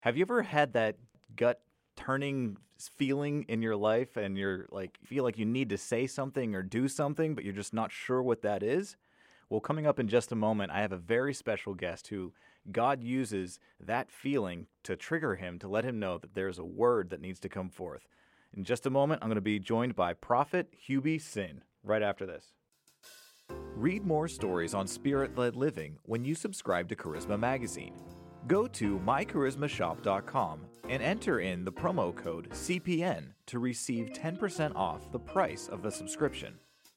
Have you ever had that gut turning feeling in your life and you're like feel like you need to say something or do something, but you're just not sure what that is? Well, coming up in just a moment, I have a very special guest who God uses that feeling to trigger him, to let him know that there's a word that needs to come forth. In just a moment, I'm going to be joined by Prophet Hubie Sin right after this. Read more stories on spirit-led living when you subscribe to Charisma Magazine. Go to mycharismashop.com and enter in the promo code CPN to receive 10% off the price of a subscription.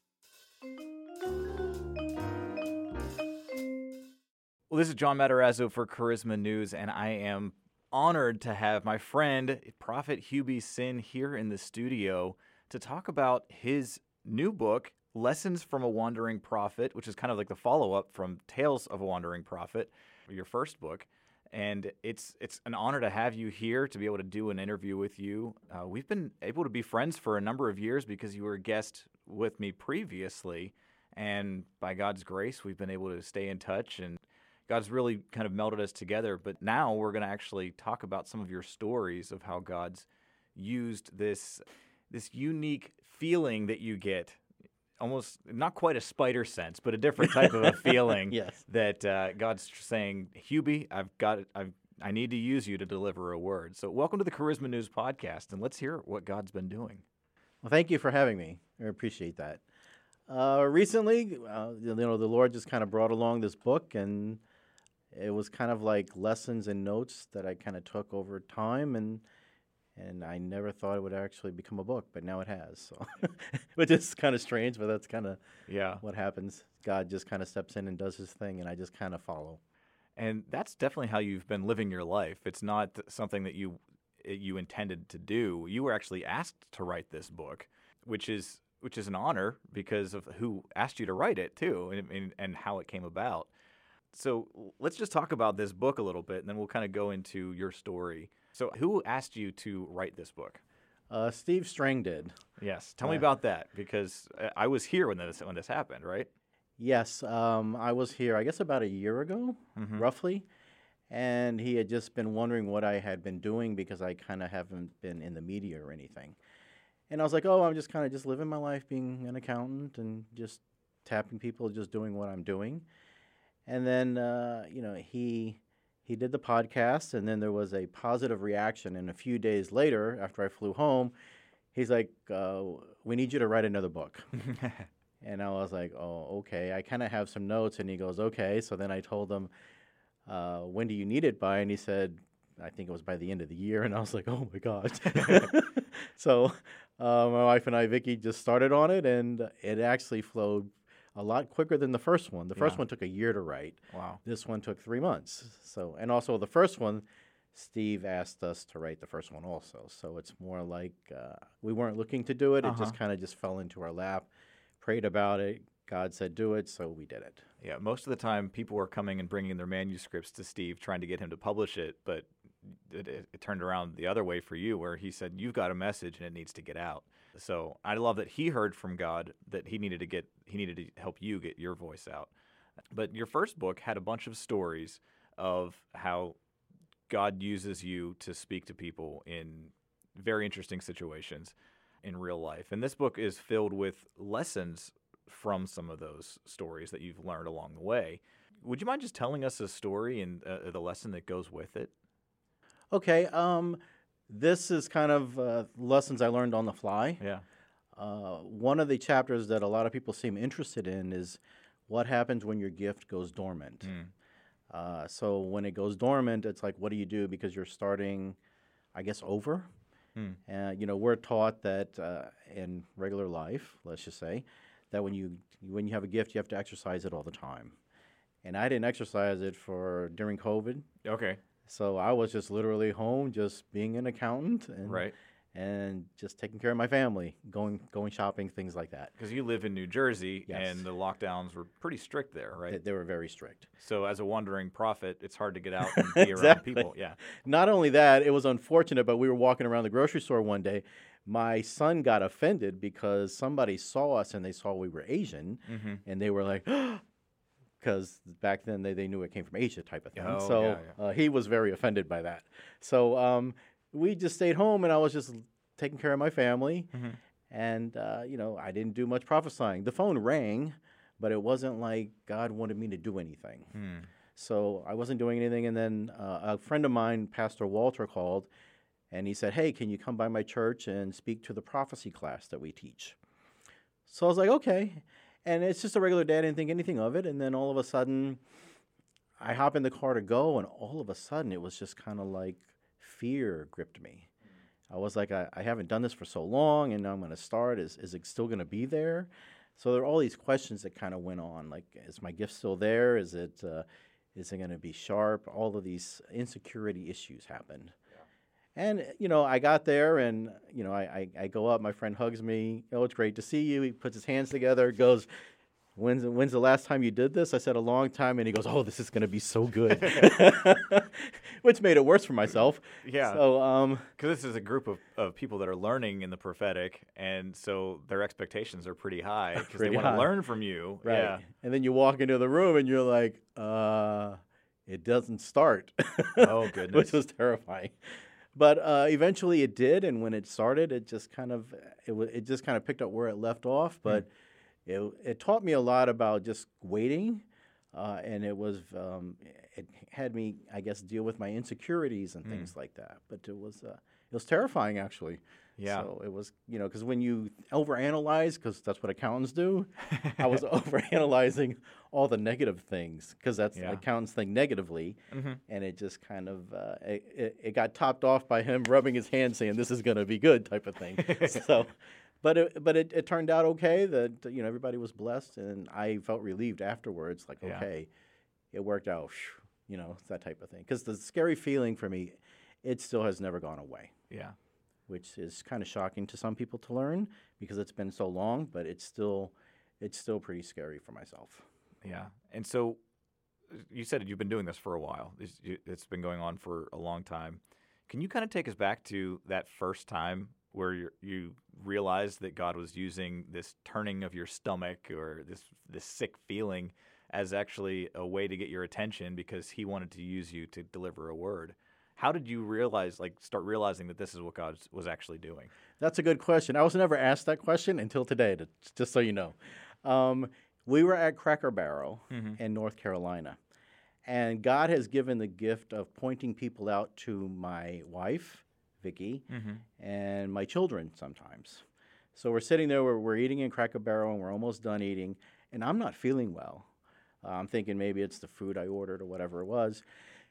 Well, this is John Matarazzo for Charisma News, and I am honored to have my friend, Prophet Hubie Sin, here in the studio to talk about his new book, Lessons from a Wandering Prophet, which is kind of like the follow-up from Tales of a Wandering Prophet, your first book. And it's an honor to have you here, to be able to do an interview with you. We've been able to be friends for a number of years because you were a guest with me previously. And by God's grace, we've been able to stay in touch, and God's really kind of melded us together. But now we're going to actually talk about some of your stories of how God's used this unique feeling that you get, almost not quite a spider sense, but a different type of a feeling. Yes. That God's saying, Hubie, I need to use you to deliver a word. So welcome to the Charisma News podcast, and let's hear what God's been doing. Well, thank you for having me. I appreciate that. Recently, the Lord just kind of brought along this book, and it was kind of like lessons and notes that I kind of took over time, and I never thought it would actually become a book, but now it has. So, which is kind of strange, but that's kind of what happens. God just kind of steps in and does his thing, and I just kind of follow. And that's definitely how you've been living your life. It's not something that you intended to do. You were actually asked to write this book, which is an honor because of who asked you to write it too, and how it came about. So let's just talk about this book a little bit, and then we'll kind of go into your story. So who asked you to write this book? Steve Strang did. Yes. Tell me about that, because I was here when this happened, right? Yes. I was here, I guess, about a year ago, roughly. And he had just been wondering what I had been doing because I kind of haven't been in the media or anything. And I was like, I'm just kind of just living my life being an accountant and just tapping people, just doing what I'm doing. And then, he did the podcast, and then there was a positive reaction. And a few days later, after I flew home, he's like, we need you to write another book. And I was like, oh, okay. I kind of have some notes. And he goes, okay. So then I told him, when do you need it by? And he said, I think it was by the end of the year. And I was like, oh, my God. So my wife and I, Vicky, just started on it, and it actually flowed a lot quicker than the first one. The first one took a year to write. Wow. This one took 3 months. So, and also the first one, Steve asked us to write the first one also. So it's more like we weren't looking to do it. It just kind of just fell into our lap, prayed about it. God said do it, so we did it. Yeah, most of the time people were coming and bringing their manuscripts to Steve, trying to get him to publish it, but it turned around the other way for you, where he said, you've got a message and it needs to get out. So I love that he heard from God that he needed to help you get your voice out. But your first book had a bunch of stories of how God uses you to speak to people in very interesting situations in real life. And this book is filled with lessons from some of those stories that you've learned along the way. Would you mind just telling us a story and the lesson that goes with it? Okay. This is kind of lessons I learned on the fly. Yeah. One of the chapters that a lot of people seem interested in is what happens when your gift goes dormant. So when it goes dormant, it's like, what do you do? Because you're starting, I guess, over. We're taught that in regular life, let's just say, that when you have a gift, you have to exercise it all the time. And I didn't exercise it during COVID. Okay. So I was just literally home, just being an accountant, and just taking care of my family, going shopping, things like that. Because you live in New Jersey, Yes. and the lockdowns were pretty strict there, right? They were very strict. So as a wandering prophet, it's hard to get out and be around people. Yeah. Not only that, it was unfortunate, but we were walking around the grocery store one day. My son got offended because somebody saw us and they saw we were Asian, and they were like, because back then they knew it came from Asia type of thing. Oh, So yeah. he was very offended by that. So we just stayed home, and I was just taking care of my family. And, I didn't do much prophesying. The phone rang, but it wasn't like God wanted me to do anything. So I wasn't doing anything. And then a friend of mine, Pastor Walter, called, and he said, hey, can you come by my church and speak to the prophecy class that we teach? So I was like, okay. And it's just a regular day. I didn't think anything of it. And then all of a sudden, I hop in the car to go, and all of a sudden, it was just kind of like fear gripped me. I was like, I haven't done this for so long, and now I'm going to start. Is it still going to be there? So there are all these questions that kind of went on. Like, is my gift still there? Is it going to be sharp? All of these insecurity issues happened. And, I got there, and, I go up. My friend hugs me. Oh, it's great to see you. He puts his hands together, goes, when's the last time you did this? I said, a long time. And he goes, oh, this is going to be so good, which made it worse for myself. Yeah. So, because this is a group of people that are learning in the prophetic, and so their expectations are pretty high because they want to learn from you. Right. Yeah. And then you walk into the room, and you're like, it doesn't start. Oh, goodness. Which was terrifying. But eventually it did, and when it started, it just kind of picked up where it left off. But it taught me a lot about just waiting, and it had me, I guess, deal with my insecurities and things like that. But it was terrifying, actually. Yeah. So it was, because when you overanalyze, because that's what accountants do, I was overanalyzing all the negative things, because that's accountants think negatively, and it just kind of it got topped off by him rubbing his hand, saying this is going to be good, type of thing. So, but it turned out okay. That everybody was blessed, and I felt relieved afterwards. Like okay, it worked out. It's that type of thing. Because the scary feeling for me, it still has never gone away. Yeah. Which is kind of shocking to some people to learn because it's been so long, but it's still pretty scary for myself. Yeah. And so you said you've been doing this for a while. It's been going on for a long time. Can you kind of take us back to that first time where you realized that God was using this turning of your stomach or this sick feeling as actually a way to get your attention because he wanted to use you to deliver a word? How did you start realizing that this is what God was actually doing? That's a good question. I was never asked that question until today, just so you know. We were at Cracker Barrel in North Carolina, and God has given the gift of pointing people out to my wife, Vicky, and my children sometimes. So we're sitting there, we're eating in Cracker Barrel, and we're almost done eating, and I'm not feeling well. I'm thinking maybe it's the food I ordered or whatever it was.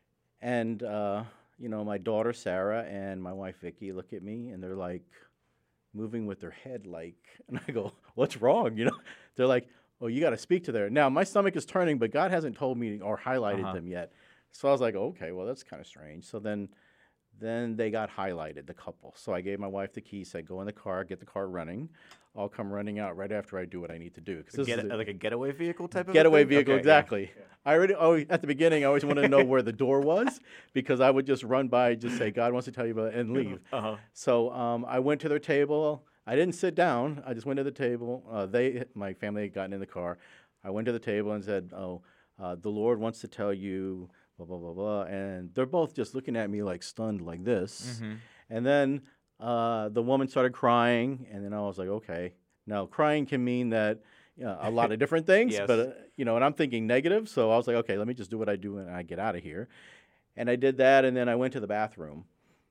And my daughter, Sarah, and my wife, Vicky, look at me, and they're like moving with their head and I go, what's wrong? They're like, oh, you got to speak to there. Now, my stomach is turning, but God hasn't told me or highlighted them yet. So I was like, okay, well, that's kind of strange. So then they got highlighted, the couple. So I gave my wife the key, said, go in the car, get the car running. I'll come running out right after I do what I need to do. Like a getaway vehicle type of getaway thing? vehicle, okay, exactly. Yeah. At the beginning, I always wanted to know where the door was because I would just run by, just say, God wants to tell you about it, and leave. So I went to their table. I didn't sit down. I just went to the table. My family had gotten in the car. I went to the table and said, the Lord wants to tell you blah, blah, blah, blah. And they're both just looking at me like stunned like this. And then the woman started crying, and then I was like, okay. Now, crying can mean that a lot of different things, Yes. but, and I'm thinking negative, so I was like, okay, let me just do what I do and I get out of here. And I did that, and then I went to the bathroom.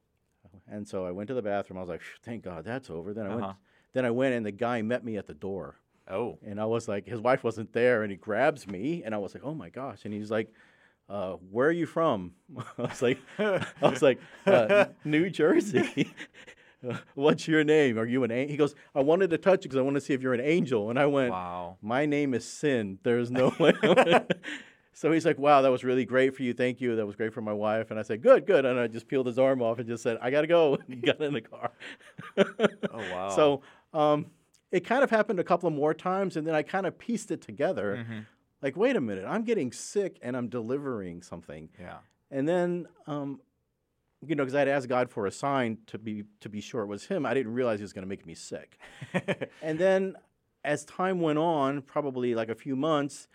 And so I went to the bathroom. I was like, thank God that's over. Then I went, and the guy met me at the door. Oh. And I was like, his wife wasn't there, and he grabs me, and I was like, oh, my gosh. And he's like, where are you from? I was like, New Jersey. What's your name? Are you an angel? He goes, I wanted to touch you because I want to see if you're an angel. And I went, wow. My name is Sin. There's no way. So he's like, wow, that was really great for you. Thank you. That was great for my wife. And I said, good. And I just peeled his arm off and just said, I got to go. And he got in the car. Oh, wow. So it kind of happened a couple of more times. And then I kind of pieced it together. Like, wait a minute. I'm getting sick and I'm delivering something. Yeah. And then because I had asked God for a sign to be sure it was him. I didn't realize he was going to make me sick. And then as time went on, probably like a few months,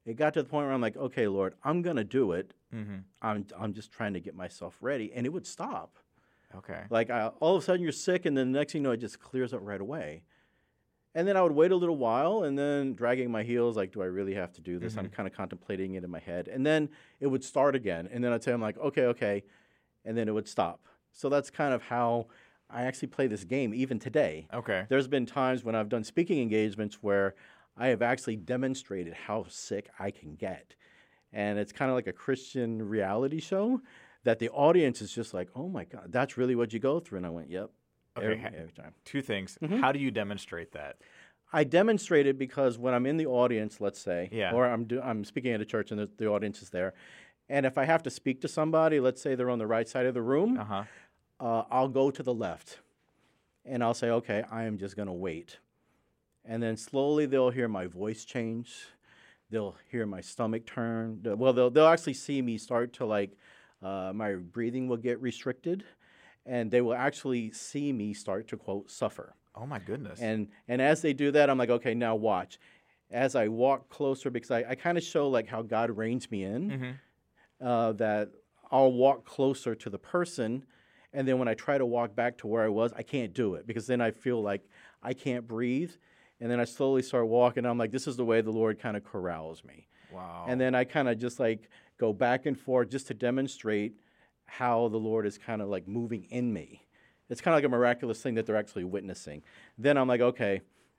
it got to the point where I'm like, okay, Lord, I'm going to do it. Mm-hmm. I'm just trying to get myself ready. And it would stop. Okay. Like all of a sudden you're sick, and then the next thing you know, it just clears up right away. And then I would wait a little while, and then dragging my heels, like, do I really have to do this? I'm kind of contemplating it in my head. And then it would start again. And then I'd say, I'm like, okay. And then it would stop. So that's kind of how I actually play this game, even today. Okay. There's been times when I've done speaking engagements where I have actually demonstrated how sick I can get. And it's kind of like a Christian reality show that the audience is just like, oh, my God, that's really what you go through. And I went, yep. Okay. Every time. Two things. How do you demonstrate that? I demonstrate it because when I'm in the audience, let's say, Yeah. or I'm speaking at a church and the audience is there, and if I have to speak to somebody, let's say they're on the right side of the room, I'll go to the left, and I'll say, okay, I am just going to wait. And then slowly they'll hear my voice change. They'll hear my stomach turn. Well, they'll actually see me start to my breathing will get restricted. And they will actually see me start to, quote, suffer. Oh, my goodness. And as they do that, I'm like, okay, now watch. As I walk closer, because I kind of show like how God reins me in, that I'll walk closer to the person. And then when I try to walk back to where I was, I can't do it because then I feel like I can't breathe. And then I slowly start walking. I'm like, this is the way the Lord kind of corrals me. Wow. And then I kind of just like go back and forth just to demonstrate how the Lord is kind of like moving in me. It's kind of like a miraculous thing that they're actually witnessing. Then I'm like, okay,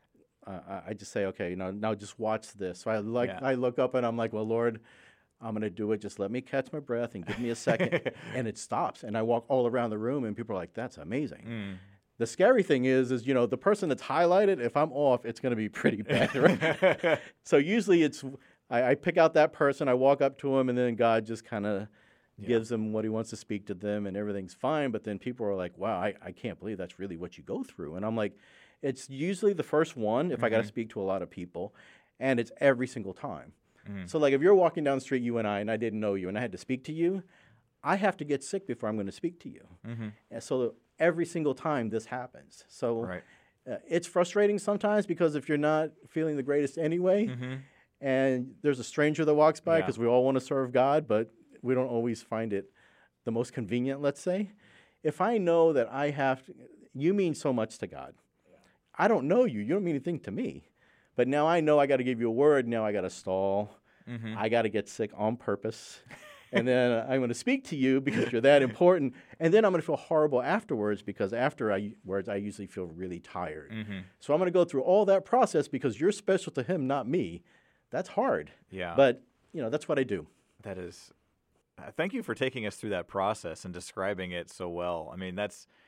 I just say, okay, now just watch this. So I look up and I'm like, well, Lord, I'm going to do it. Just let me catch my breath and give me a second. And it stops. And I walk all around the room and people are like, that's amazing. The scary thing is, the person that's highlighted, if I'm off, it's going to be pretty bad. Right? So usually I pick out that person, I walk up to him, and then God just kind of gives them what he wants to speak to them, and everything's fine. But then people are like, wow, I can't believe that's really what you go through. And I'm like, it's usually the first one if I got to speak to a lot of people, and it's every single time. So like if you're walking down the street, you and I didn't know you, and I had to speak to you, I have to get sick before I'm going to speak to you. And so every single time this happens. So it's frustrating sometimes because if you're not feeling the greatest anyway, and there's a stranger that walks by, because we all want to serve God, but we don't always find it the most convenient, let's say. If I know that you mean so much to God. I don't know you. You don't mean anything to me. But now I know I got to give you a word. Now I got to stall. I got to get sick on purpose. And then I'm going to speak to you because you're that important. And then I'm going to feel horrible afterwards because afterwards I usually feel really tired. So I'm going to go through all that process because you're special to him, not me. That's hard. Yeah. But, that's what I do. That is. Thank you for taking us through that process and describing it so well. I mean,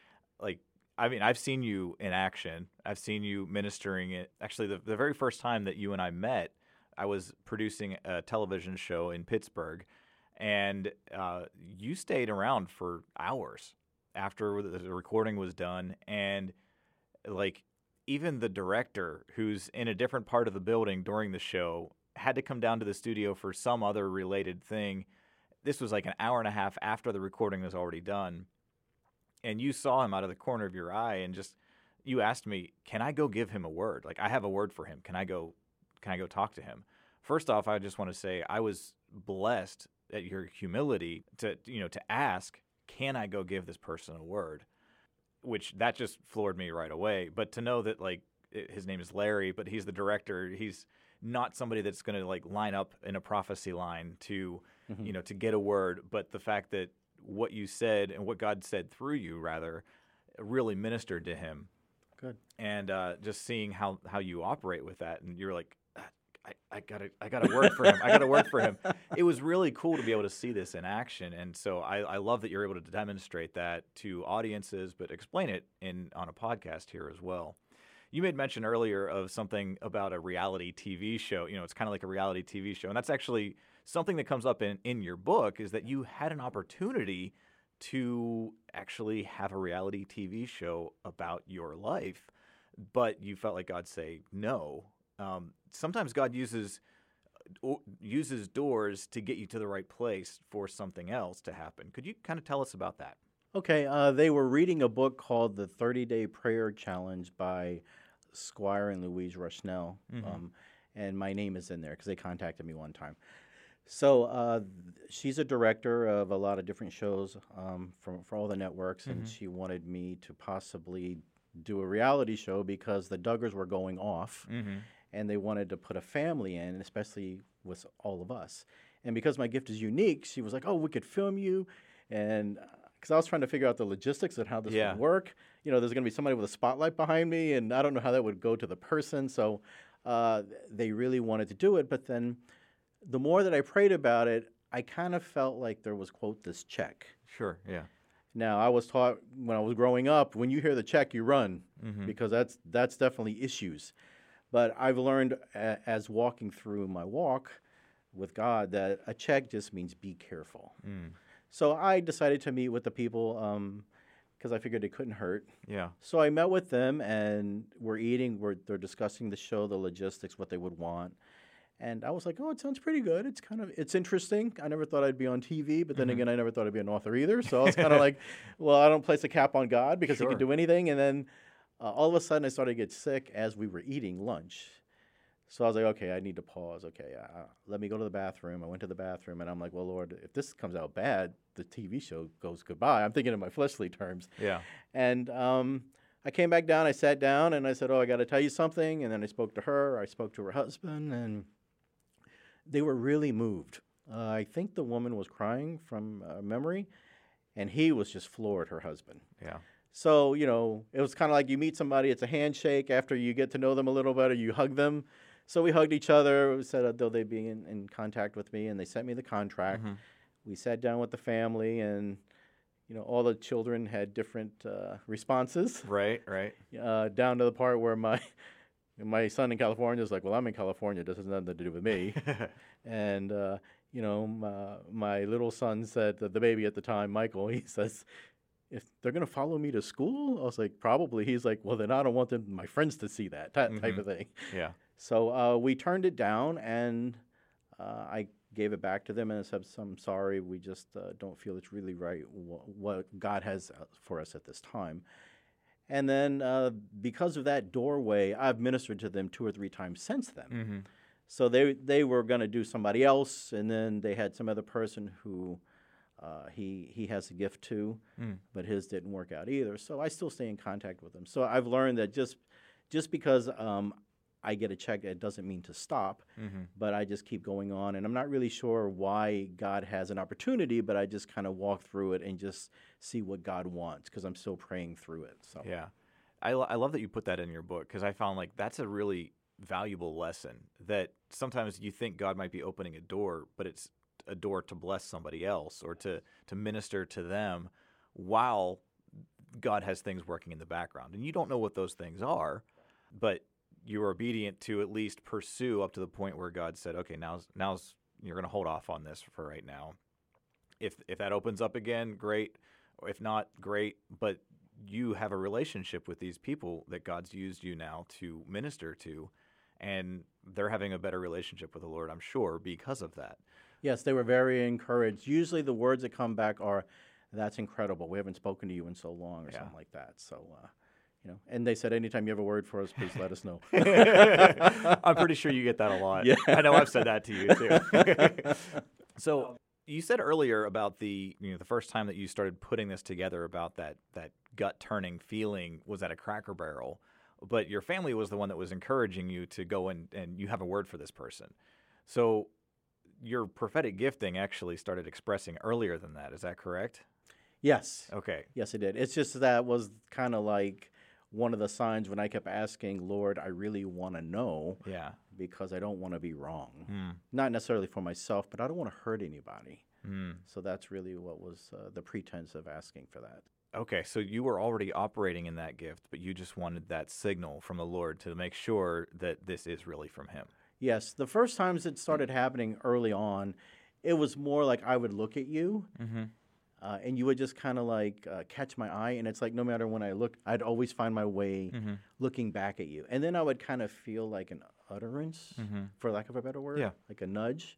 I've seen you in action. I've seen you ministering it. Actually, the very first time that you and I met, I was producing a television show in Pittsburgh, and you stayed around for hours after the recording was done. And, even the director, who's in a different part of the building during the show, had to come down to the studio for some other related thing. This was like an hour and a half after the recording was already done. And you saw him out of the corner of your eye and you asked me, can I go give him a word? Like, I have a word for him. Can I go talk to him? First off, I just want to say I was blessed at your humility to ask, can I go give this person a word? Which that just floored me right away. But to know that his name is Larry, but he's the director, he's not somebody that's going to line up in a prophecy line to to get a word, but the fact that what you said and what God said through you rather really ministered to him. Good. And just seeing how you operate with that, and you're like, I got a word for him. I got a word for him. It was really cool to be able to see this in action, and so I love that you're able to demonstrate that to audiences, but explain it on a podcast here as well. You made mention earlier of something about a reality TV show. It's kind of like a reality TV show, and that's actually something that comes up in your book, is that you had an opportunity to actually have a reality TV show about your life, but you felt like God say no. Sometimes God uses doors to get you to the right place for something else to happen. Could you kind of tell us about that? Okay, they were reading a book called The 30-Day Prayer Challenge by Squire and Louise Rushnell. and my name is in there because they contacted me one time. So she's a director of a lot of different shows for all the networks, and she wanted me to possibly do a reality show because the Duggars were going off, and they wanted to put a family in, especially with all of us. And because my gift is unique, she was like, "Oh, we could film you," and because I was trying to figure out the logistics of how this would work. You know, there's going to be somebody with a spotlight behind me, and I don't know how that would go to the person. So they really wanted to do it, but then the more that I prayed about it, I kind of felt like there was, quote, this check. Sure, yeah. Now, I was taught when I was growing up, when you hear the check, you run, because that's definitely issues. But I've learned as walking through my walk with God that a check just means be careful. So I decided to meet with the people because I figured it couldn't hurt. Yeah. So I met with them, and we're eating. They're discussing the show, the logistics, what they would want. And I was like, oh, it sounds pretty good. It's interesting. I never thought I'd be on TV, but then again, I never thought I'd be an author either. So I was kind of like, well, I don't place a cap on God because he can do anything. And then all of a sudden I started to get sick as we were eating lunch. So I was like, okay, I need to pause. Okay, let me go to the bathroom. I went to the bathroom, and I'm like, well, Lord, if this comes out bad, the TV show goes goodbye. I'm thinking in my fleshly terms. Yeah. And I came back down. I sat down, and I said, oh, I got to tell you something. And then I spoke to her. I spoke to her husband, and they were really moved. I think the woman was crying from memory, and he was just floored, her husband. Yeah. So, you know, it was kind of like you meet somebody, it's a handshake. After you get to know them a little better, you hug them. So we hugged each other. We said they'll be in contact with me, and they sent me the contract. We sat down with the family, and, you know, all the children had different responses. Right. Down to the part where my son in California is like, well, I'm in California. This has nothing to do with me. And, you know, my little son said, the baby at the time, Michael, he says, if they're going to follow me to school? I was like, probably. He's like, well, then I don't want my friends to see that type of thing. Yeah. So we turned it down, and I gave it back to them and said, I'm sorry. We just don't feel it's really right what God has for us at this time. And then because of that doorway, I've ministered to them 2 or 3 times since then. So they were going to do somebody else, and then they had some other person who he has a gift to, but his didn't work out either. So I still stay in contact with them. So I've learned that just because I get a check, it doesn't mean to stop, but I just keep going on. And I'm not really sure why God has an opportunity, but I just kind of walk through it and just see what God wants because I'm still praying through it. So yeah, I love that you put that in your book because I found like that's a really valuable lesson that sometimes you think God might be opening a door, but it's a door to bless somebody else or to minister to them while God has things working in the background. And you don't know what those things are, but you're obedient to at least pursue up to the point where God said, okay, now's you're going to hold off on this for right now. If that opens up again, great. If not, great. But you have a relationship with these people that God's used you now to minister to, and they're having a better relationship with the Lord, I'm sure, because of that. Yes, they were very encouraged. Usually the words that come back are, that's incredible. We haven't spoken to you in so long or something like that. So, you know, and they said, anytime you have a word for us, please let us know. I'm pretty sure you get that a lot. Yeah. I know I've said that to you too. So you said earlier about the first time that you started putting this together about that gut turning feeling was at a Cracker Barrel, but your family was the one that was encouraging you to go and you have a word for this person. So your prophetic gifting actually started expressing earlier than that. Is that correct? Yes. Okay. Yes, it did. It's just that was kind of like one of the signs when I kept asking, Lord, I really want to know. Yeah. Because I don't want to be wrong. Not necessarily for myself, but I don't want to hurt anybody. So that's really what was the pretense of asking for that. Okay, so you were already operating in that gift, but you just wanted that signal from the Lord to make sure that this is really from Him. Yes. The first times it started happening early on, it was more like I would look at you, and you would just kind of like catch my eye. And it's like no matter when I look, I'd always find my way looking back at you. And then I would kind of feel like an utterance, for lack of a better word, like a nudge.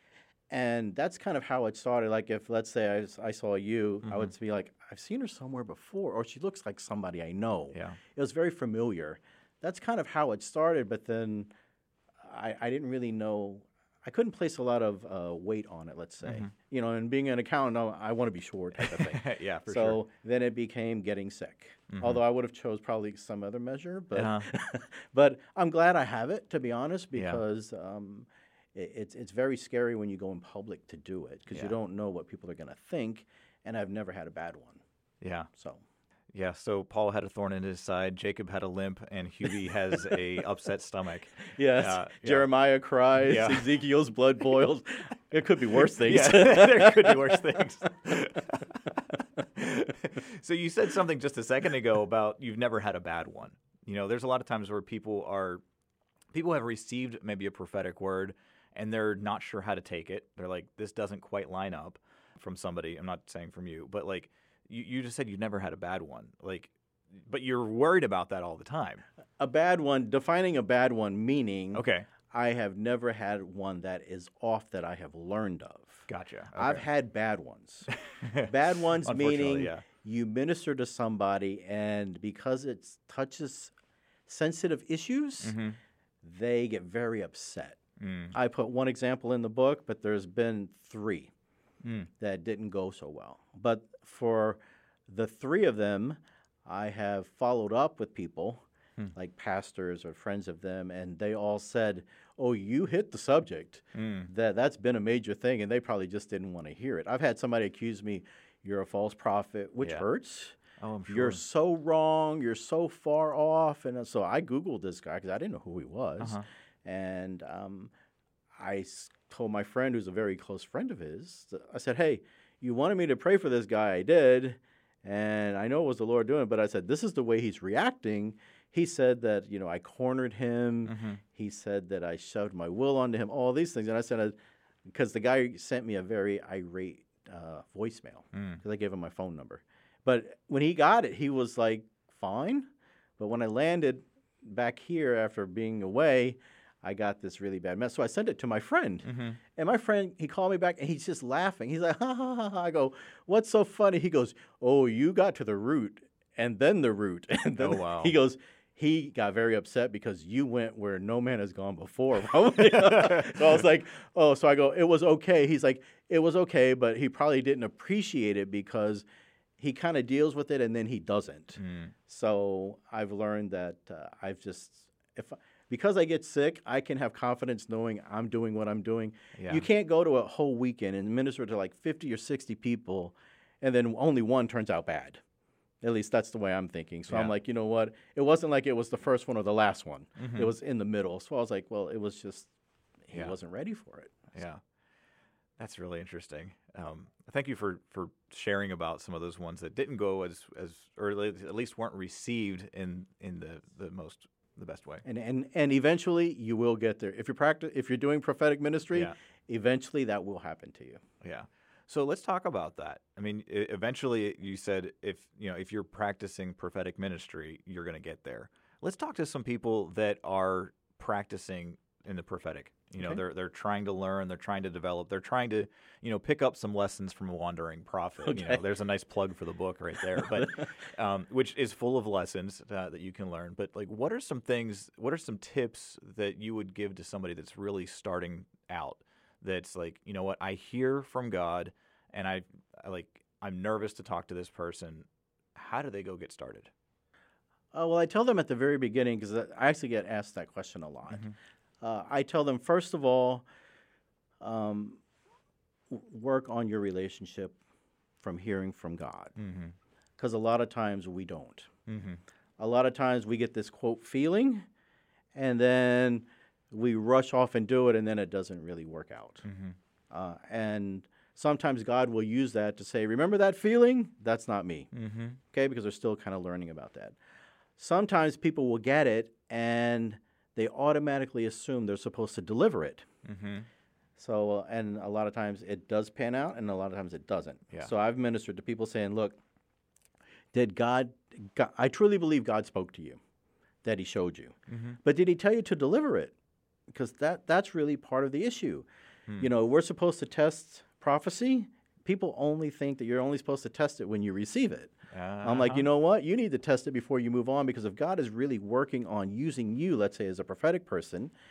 And that's kind of how it started. Like if, let's say, I saw you, I would be like, I've seen her somewhere before, or she looks like somebody I know. Yeah. It was very familiar. That's kind of how it started, but then I didn't really know. I couldn't place a lot of weight on it, let's say. And being an accountant, I want to be sure type of thing. Yeah, for sure. So then it became getting sick. Although I would have chose probably some other measure, but but I'm glad I have it, to be honest, because it's very scary when you go in public to do it because you don't know what people are going to think, and I've never had a bad one. Yeah. So. Yeah, so Paul had a thorn in his side, Jacob had a limp, and Hubie has a upset stomach. Yes, Jeremiah cries, Ezekiel's blood boils. It could be worse things. Yeah, there could be worse things. So you said something just a second ago about you've never had a bad one. There's a lot of times where people have received maybe a prophetic word, and they're not sure how to take it. They're like, this doesn't quite line up from somebody. I'm not saying from you, but like, you just said you've never had a bad one, but you're worried about that all the time. A bad one, defining a bad one, meaning okay, I have never had one that is off that I have learned of. Gotcha. Okay. I've had bad ones. Bad ones meaning you minister to somebody, and because it touches sensitive issues, they get very upset. I put one example in the book, but there's been 3. That didn't go so well. But for the 3 of them, I have followed up with people, like pastors or friends of them, and they all said, oh, you hit the subject. That's been a major thing, and they probably just didn't want to hear it. I've had somebody accuse me, you're a false prophet, which hurts. Oh, I'm sure. You're so wrong. You're so far off. And so I Googled this guy because I didn't know who he was. And I told my friend, who's a very close friend of his, I said, hey, you wanted me to pray for this guy. I did. And I know it was the Lord doing it, but I said, this is the way he's reacting. He said that, I cornered him. He said that I shoved my will onto him, all these things. And I said, because the guy sent me a very irate voicemail because I gave him my phone number. But when he got it, he was like, fine. But when I landed back here after being away, I got this really bad mess. So I sent it to my friend. And my friend, he called me back, and he's just laughing. He's like, ha, ha, ha, ha. I go, what's so funny? He goes, oh, you got to the root, and then the root. And then he goes, he got very upset because you went where no man has gone before. So I was like, oh, so I go, it was okay. He's like, it was okay, but he probably didn't appreciate it because he kind of deals with it and then he doesn't. So I've learned that because I get sick, I can have confidence knowing I'm doing what I'm doing. You can't go to a whole weekend and minister to like 50 or 60 people and then only one turns out bad. At least that's the way I'm thinking. So I'm like, you know what? It wasn't like it was the first one or the last one. It was in the middle. So I was like, well, it was just he wasn't ready for it. Yeah. That's really interesting. Thank you for sharing about some of those ones that didn't go as or at least weren't received in the best way. And eventually you will get there. If you're doing prophetic ministry, eventually that will happen to you. Yeah. So let's talk about that. I mean, eventually you said if you're practicing prophetic ministry, you're going to get there. Let's talk to some people that are practicing in the prophetic. They're trying to learn, they're trying to develop, they're trying to, pick up some lessons from a wandering prophet. Okay. There's a nice plug for the book right there, but which is full of lessons that you can learn. But like, what are some tips that you would give to somebody that's really starting out? That's like, you know what, I hear from God, and I'm nervous to talk to this person. How do they go get started? Well, I tell them at the very beginning, because I actually get asked that question a lot. I tell them, first of all, work on your relationship from hearing from God. Because a lot of times we don't. A lot of times we get this, quote, feeling, and then we rush off and do it, and then it doesn't really work out. And sometimes God will use that to say, remember that feeling? That's not me. Okay, because they're still kind of learning about that. Sometimes people will get it, and they automatically assume they're supposed to deliver it. So, and a lot of times it does pan out, and a lot of times it doesn't. So I've ministered to people saying, look, I truly believe God spoke to you, that he showed you. But did he tell you to deliver it? Because that's really part of the issue. We're supposed to test prophecy. People only think that you're only supposed to test it when you receive it. I'm like, you know what? You need to test it before you move on, because if God is really working on using you, let's say as a prophetic person,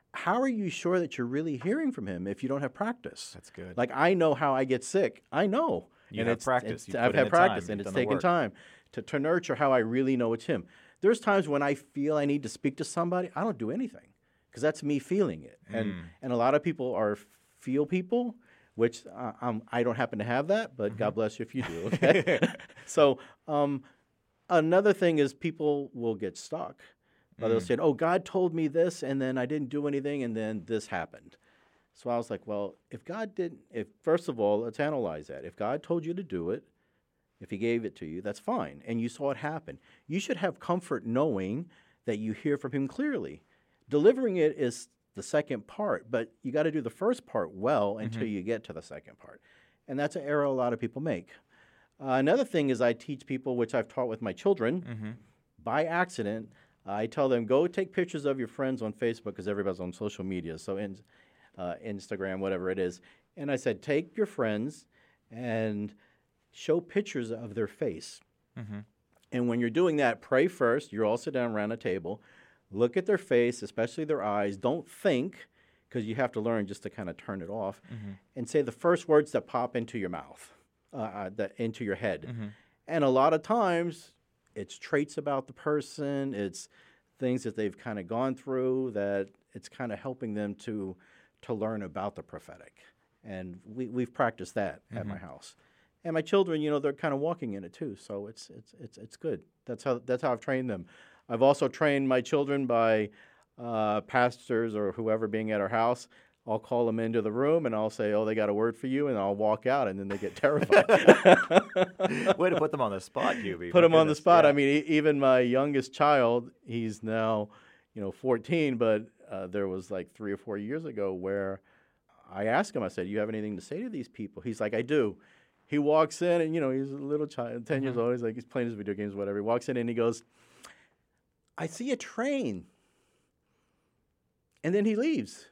how are you sure that you're really hearing from him if you don't have practice? That's good. Like, I know how I get sick. I know. You have practice. I've had practice, and it's taken time to nurture how I really know it's him. There's times when I feel I need to speak to somebody, I don't do anything because that's me feeling it. And a lot of people are feel people, which I don't happen to have that, but God bless you if you do. Okay? So another thing is people will get stuck. They'll say, oh, God told me this, and then I didn't do anything, and then this happened. So I was like, well, first of all, let's analyze that. If God told you to do it, if he gave it to you, that's fine, and you saw it happen. You should have comfort knowing that you hear from him clearly. Delivering it is the second part, but you got to do the first part well until you get to the second part. And that's an error a lot of people make. Another thing is I teach people, which I've taught with my children, by accident. I tell them, go take pictures of your friends on Facebook because everybody's on social media, so Instagram, whatever it is. And I said, take your friends and show pictures of their face. And when you're doing that, pray first. You're all sit down around a table. Look at their face, especially their eyes. Don't think, because you have to learn just to kind of turn it off, and say the first words that pop into your mouth, into your head. And a lot of times, it's traits about the person. It's things that they've kind of gone through that it's kind of helping them to learn about the prophetic. And we've practiced that at my house. And my children, they're kind of walking in it too. So it's good. That's how I've trained them. I've also trained my children by pastors or whoever being at our house. I'll call them into the room and I'll say, oh, they got a word for you, and I'll walk out, and then they get terrified. Way to put them on the spot, Hubie. Put them on the spot. Yeah. I mean, even my youngest child, he's now, 14, but there was like 3 or 4 years ago where I asked him, I said, you have anything to say to these people? He's like, I do. He walks in and, he's a little child, 10 years old. He's playing his video games, whatever. He walks in and he goes, I see a train. And then he leaves.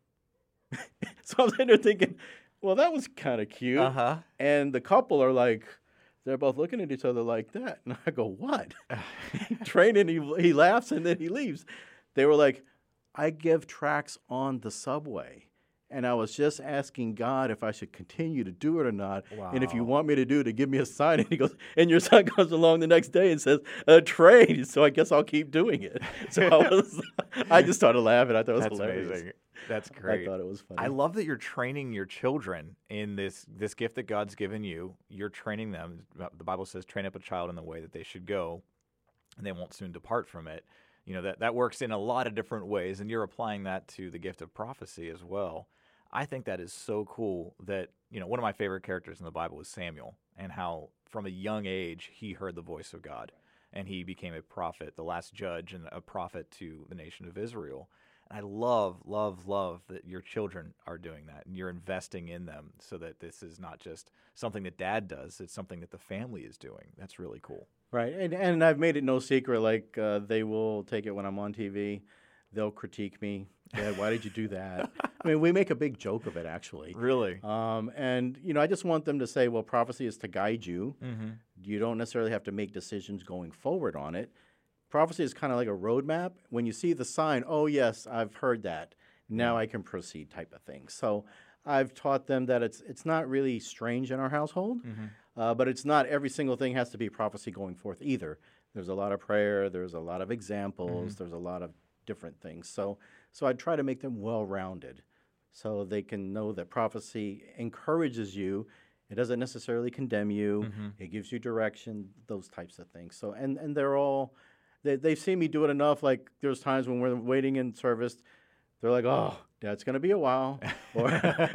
So I'm sitting there thinking, well, that was kind of cute. And the couple are like, they're both looking at each other like that. And I go, what? Train, and he laughs and then he leaves. They were like, I give tracts on the subway. And I was just asking God if I should continue to do it or not. Wow. And if you want me to do it, to give me a sign. And he goes, and your son comes along the next day and says, a train. So I guess I'll keep doing it. So I just started laughing. I thought it was hilarious. Amazing. That's great. I thought it was funny. I love that you're training your children in this gift that God's given you. You're training them. The Bible says, train up a child in the way that they should go, and they won't soon depart from it. That works in a lot of different ways, and you're applying that to the gift of prophecy as well. I think that is so cool that, one of my favorite characters in the Bible is Samuel, and how from a young age he heard the voice of God, and he became a prophet, the last judge, and a prophet to the nation of Israel. And I love, love, love that your children are doing that, and you're investing in them so that this is not just something that dad does, it's something that the family is doing. That's really cool. Right, and I've made it no secret, like they will take it when I'm on TV. They'll critique me. Dad, why did you do that? I mean, we make a big joke of it, actually. Really? And, I just want them to say, well, prophecy is to guide you. You don't necessarily have to make decisions going forward on it. Prophecy is kind of like a roadmap. When you see the sign, oh, yes, I've heard that. Now I can proceed type of thing. So I've taught them that it's not really strange in our household, but it's not every single thing has to be prophecy going forth either. There's a lot of prayer. There's a lot of examples. There's a lot of different things. So I try to make them well-rounded so they can know that prophecy encourages you. It doesn't necessarily condemn you. It gives you direction, those types of things. So and they're all, they've seen me do it enough. Like there's times when we're waiting in service, they're like, oh, Dad's going to be a while. Or,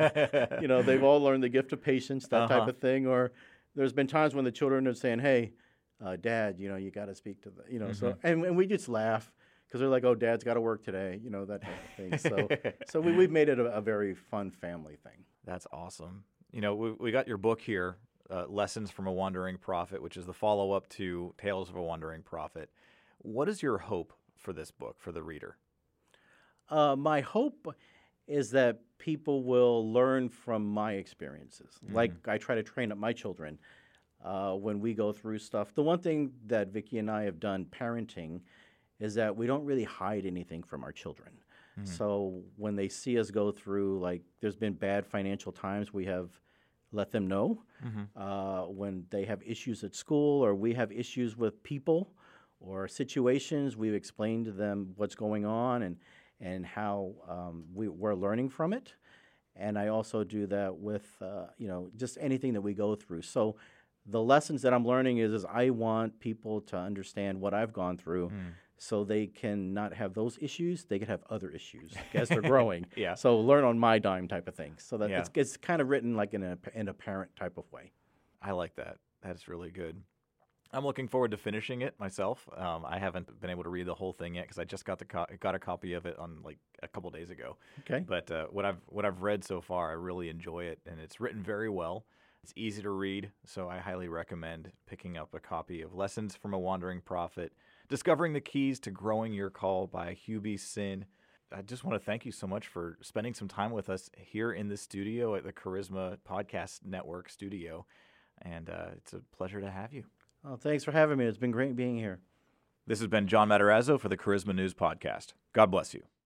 they've all learned the gift of patience, that type of thing. Or there's been times when the children are saying, hey, Dad, you got to speak to the, so, and we just laugh. Because they're like, oh, Dad's got to work today, that type of thing. So we've made it a very fun family thing. That's awesome. We got your book here, Lessons from a Wandering Prophet, which is the follow-up to Tales of a Wandering Prophet. What is your hope for this book, for the reader? My hope is that people will learn from my experiences. Like I try to train up my children when we go through stuff. The one thing that Vicki and I have done parenting is that we don't really hide anything from our children. So when they see us go through, like, there's been bad financial times, we have let them know. When they have issues at school or we have issues with people or situations, we've explained to them what's going on and how we're learning from it. And I also do that with, just anything that we go through. So the lessons that I'm learning is I want people to understand what I've gone through so they can not have those issues. They can have other issues as they're growing. Yeah. So learn on my dime type of thing. So that it's kind of written like in a parent type of way. I like that. That's really good. I'm looking forward to finishing it myself. I haven't been able to read the whole thing yet because I just got got a copy of it on like a couple days ago. Okay. But what I've read so far, I really enjoy it, and it's written very well. It's easy to read, so I highly recommend picking up a copy of Lessons from a Wandering Prophet, Discovering the Keys to Growing Your Call by Hubie Sin. I just want to thank you so much for spending some time with us here in the studio at the Charisma Podcast Network studio, and it's a pleasure to have you. Oh, thanks for having me. It's been great being here. This has been John Matarazzo for the Charisma News Podcast. God bless you.